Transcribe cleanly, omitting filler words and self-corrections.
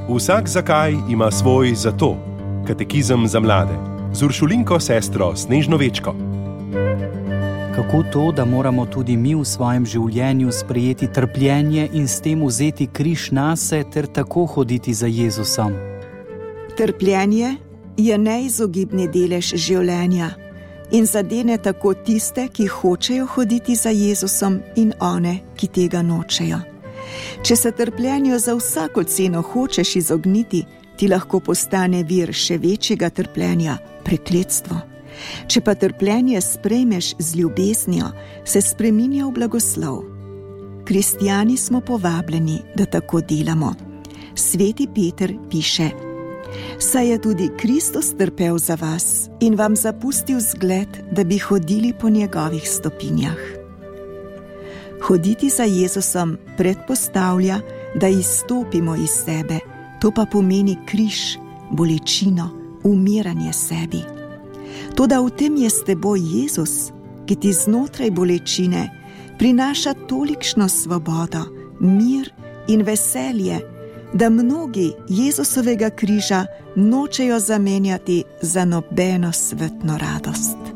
Vsak zakaj ima svoj zato. Katekizem za mlade. Z Uršulinko sestro Snežno Večko. Kako to, da moramo tudi mi v svojem življenju sprejeti trpljenje in s tem vzeti križ nase ter tako hoditi za Jezusom? Trpljenje je neizogibni delež življenja in zadene tako tiste, ki hočejo hoditi za Jezusom, in one, ki tega nočejo. Če se trpljenju za vsako ceno hočeš izogniti, ti lahko postane vir še večjega trpljenja, prekletstvo. Če pa trpljenje sprejmeš z ljubeznijo, se spreminja v blagoslov. Kristjani smo povabljeni, da tako delamo. Sveti Peter piše: saj je tudi Kristus trpel za vas in vam zapustil zgled, da bi hodili po njegovih stopinjah. Hoditi za Jezusom predpostavlja, da izstopimo iz sebe, to pa pomeni križ, bolečino, umiranje sebi. Toda v tem je s teboj Jezus, ki ti znotraj bolečine prinaša tolikšno svobodo, mir in veselje, da mnogi Jezusovega križa nočejo zamenjati za nobeno svetno radost.